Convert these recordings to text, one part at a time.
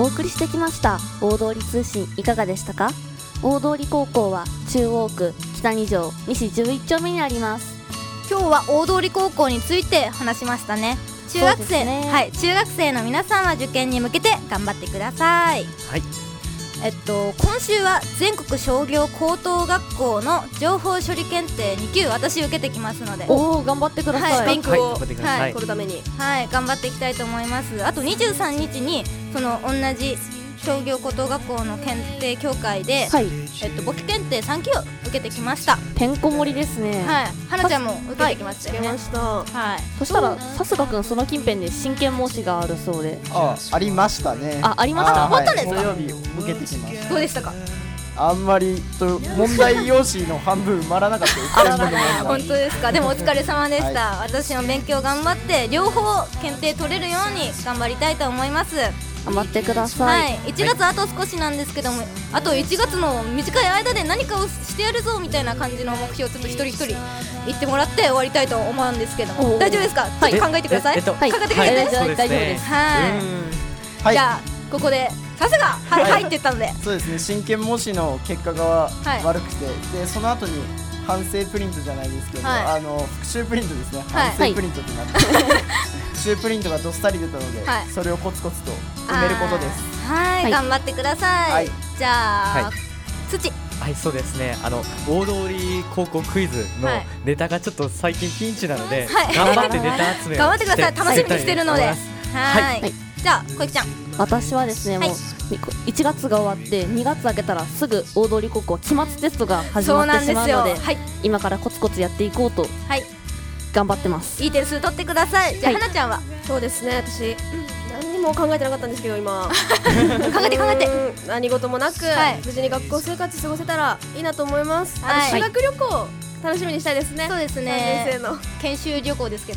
お送りしてきました大通り通信いかがでしたか？大通高校は中央区北2条西11丁目にあります。 今日は大通高校について話しましたね。中学生、はい、中学生の皆さんは受験に向けて頑張ってください。 はい。 今週は全国商業高等学校の情報処理検定2級私受けてきますので、 頑張ってください。 はい、勉強を、 取るために、頑張っていきたいと思います。あと23日にその同じ商業高等学校の検定協会で、簿記検定3級を受けてきました。 てんこ盛りですね。 はい、花ちゃんも受けてきましたよね。 はい。そしたらさすがくんその近辺で真剣模試があるそうで。 ありましたね。 ありました。 本当ですか？ 土曜日受けてきました。 どうでしたか？ あんまり問題用紙の半分埋まらなかったです。 本当ですか？でもお疲れ様でした。私も勉強頑張って両方検定取れるように頑張りたいと思います。 頑張ってください。 1月あと少しなんですけども、あと1月の短い間で何かをしてやるぞみたいな感じの目標をちょっと一人一人言ってもらって終わりたいと思うんですけども、大丈夫ですか？ちょっと考えてください。考えてください。 大丈夫です。 じゃあここでさすがはいって言ったので、 そうですね。真剣模試の結果が悪くて、でその後に反省プリントじゃないですけど、復習プリントですね。反省プリントってなって、復習プリントがどっさり出たので、それをコツコツと埋めることです。 はい、頑張ってください。じゃあ土。 はい、そうですね。大通高校クイズのネタがちょっと最近ピンチなので、頑張ってネタ集めを頑張ってください。楽しみにしてるので。はい。じゃあ小雪ちゃん。 私はですね、もう1月が終わって2月明けたらすぐ大通高校期末テストが始まってしまうので、今からコツコツやっていこうと頑張ってます。 いい点数取ってください。じゃあ花ちゃんは？ そうですね、私何にも考えてなかったんですけど、今考えて何事もなく無事に学校生活過ごせたらいいなと思います。修学旅行楽しみにしたいですね。 そうですね。 3年生の研修旅行ですけど、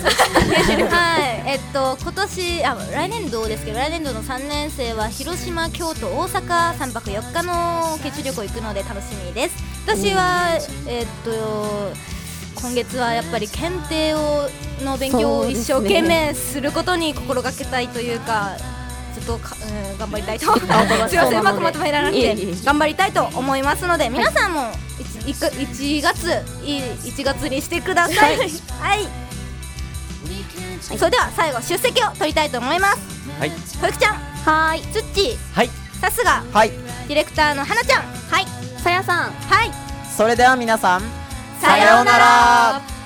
今年来年度ですけど、来年度の3年生は広島、京都、大阪3泊4日の研修旅行行くので楽しみです。私は今月はやっぱり検定の勉強を一生懸命することに心がけたいというか、ちょっと頑張りたいとすいません、うまくまとめられなくて頑張りたいと思いますので、皆さんも1月にしてください。はい。それでは最後出席を取りたいと思います。 はい。 小雪ちゃん。はい。つっちー。 はい。 さすが。 はい。 ディレクターの花ちゃん。はい。 さやさん。 はい。 それでは皆さん、 さようなら。